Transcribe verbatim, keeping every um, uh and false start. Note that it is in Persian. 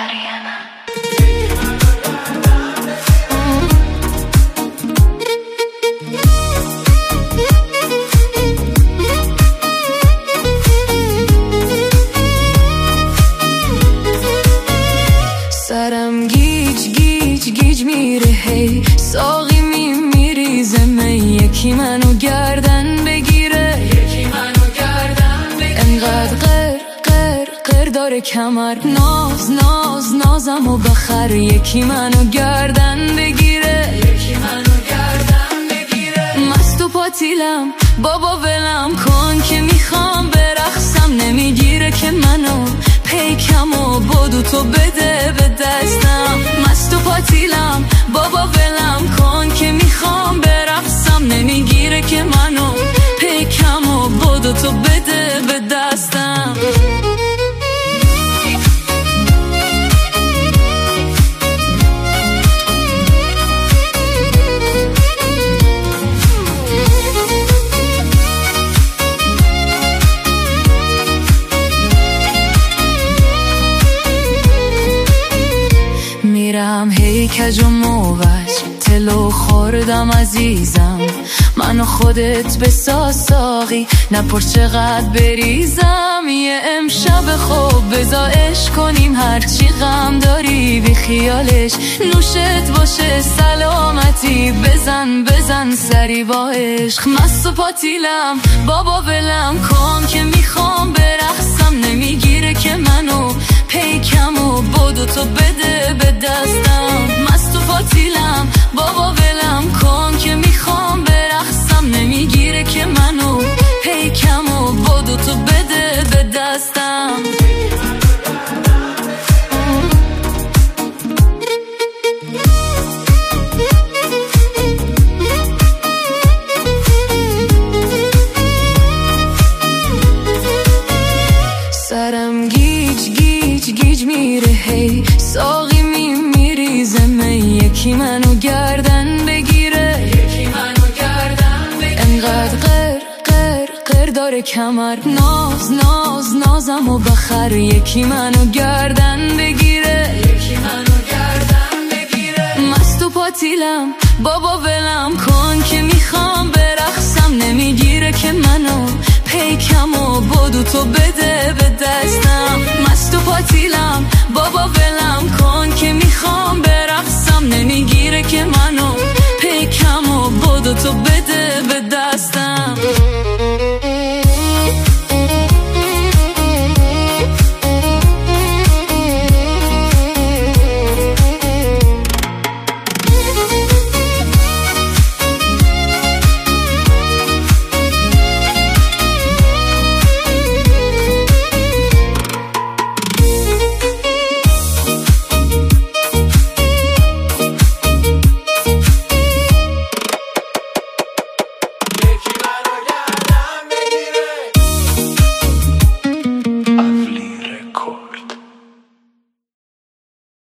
آریانا. سرم گیج گیج گیج میره هی، ساقی میریزه می، یکی منو گردن بگیره، یکی منو گردن بگیره. انقدر قر قر قر داره کمر، ناز ناز نازم و بخر، یکی منو گردن بگیره، یکی منو گردن بگیره. مست و پاتیلم بابا ولم کن که میخوام برقصم، نمیگیره که منو پیکم و بدو تو بده به دستم. مست و پاتیلم بابا ولم کن که میخوام برقصم، نمیگیره که منو پیکم و بدو تو بده به دستم. میرم هی کج و موج، تلو خوردم عزیزم، منو خودت بساز ساقی، نپرس چقدر بریزم. یه امشب خوب بزایش کنیم، هرچی غم داری بی خیالش، نوشت باشه سلامتی، بزن بزن سری با عشق. مست و پاتیلم بابا ولم کن که میخوام برقصم، نمیگیره که منو پیکم و بدو تو بده به دستم. مست و پاتیلم بابا ولم کن که میخوام برقصم، نمیگیره که منو پیکم و بدو تو بده به دستم. سرم گیج گیج گیج میره هی، ساقی میریزه می، یکی منو گردن بگیره، یکی منو گردن بگیره. انقدر قر قر قر داره کمر، ناز ناز نازم و بخر، یکی منو گردن بگیره، یکی منو گردن بگیره. مست و پاتیلم بابا ولم کن که میخوام برقصم، نمیگیره که منو پیکم و بدو تو بده به دستم.